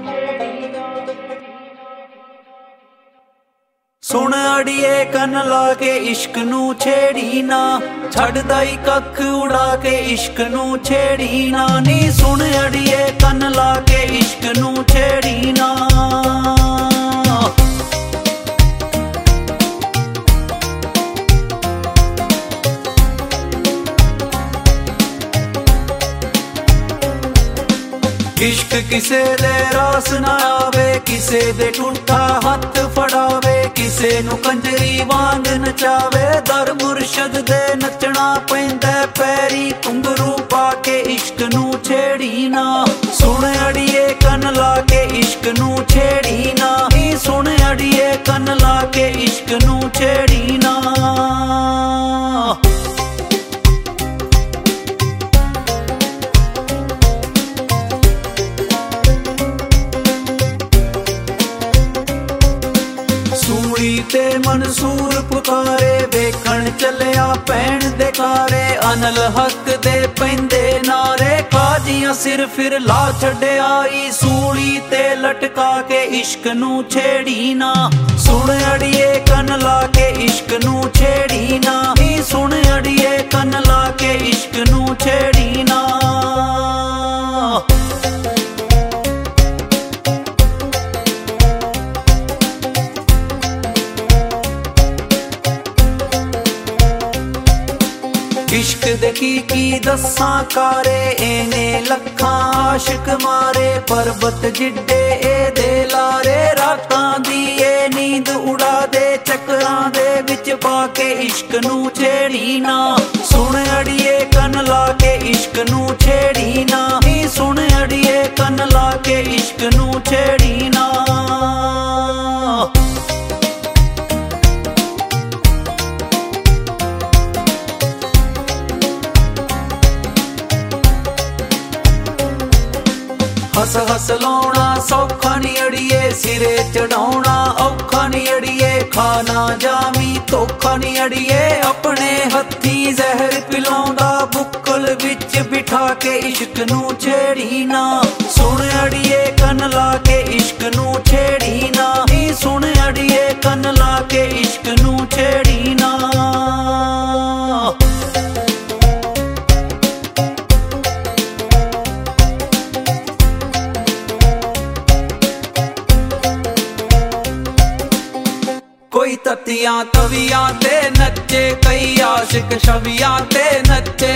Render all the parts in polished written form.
सुन अड़िए कन ला के इश्क नू छेड़ी ना, छड़दा ही कख उड़ा के इश्क नू छेड़ी ना नी। सुन अड़िए कन ला के इश्क नू छेड़ी ना। इश्क किसे दे रास ना आवे, किसे दे टूटा हथ फड़ावे, किसे नू कंजरी वांग नचावे। दर मुर्शद दे नचना पैंदा पैरी घुंघरू पाके इश्क नू छेड़ी ना। सुन अड़िए कन ला के इश्क नू छेड़ी ना। सुन अड़िए कन ला के इश्क नू छेड़ी ना। सूली ते मंसूर पुकारे, वेखण चलिया भैन दे कारे। अनल हक दे पैंदे नारे, काजियां सिर फिर ला छड़े आई। सूली ते लटका के इश्क नू छेड़ी ना। सुन अड़िए कन ला के इश्क नू छेड़ी ना। सुन अड़िए कन ला के इश्क नू छेड़ी ना। इश्क दे की दस्सां कारे, एने लखां आशिक मारे। पर्वत जिड्डे ए दे लारे, रातां दी ए नींद उड़ा दे। चक्रां दे विच पाके इश्क नू छेड़ी ना। सुन अड़िए कन ला के इश्क नू छेड़ी ना। सुन अड़िए कन ला के इश्क नू छेड़ी ना। हस हस लाउणा सौखा नी अड़िए, सिरे चढ़ाउणा औखा नी अड़िए। खाना जावी धोखा नी अड़िए, अपने हथी जहर पिलाउंदा बुक्कल विच बिठा के इश्क नू छेड़ी ना। सुन अड़िए कन ला के इश्क नू छेड़ी ना। सुन अड़िए कन ला के इश्क नू छेड़ी ना। कोई ततियां तवियां ते नचे, कई आशिक छवियां ते नचे।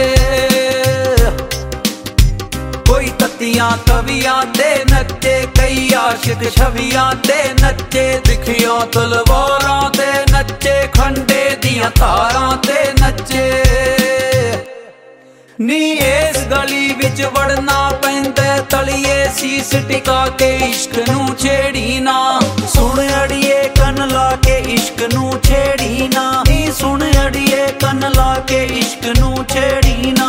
कोई ततियां तवियां ते नचे, कई आशिक छवियां ते नचे। दिखियां तलवारां ते नचे, खंडे दियां तारां ते नचे। नी इस गली विच वड़ना पैंदा, तलिए सीस टिका के इश्क नू छेड़ी ना। सुन अड़िए कन ला के इश्क नू छेड़ी ना। सुन अड़िए कन ला के इश्क नू छेड़ी ना।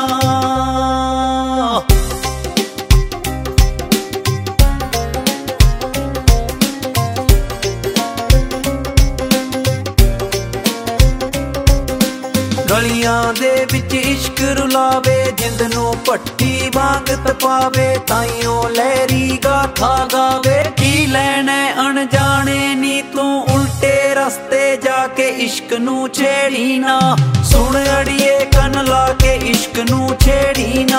गलियां दे विच इश्क रुलावे, जिंद नू भट्टी वांग तपावे। ताइयों लहरी गाथा गावे, की लैने अनजाने नी तू उल्टे रस्ते जाके इश्क नू छेड़ी ना। सुन अड़िए कन ला के इश्क नू छेड़ी ना।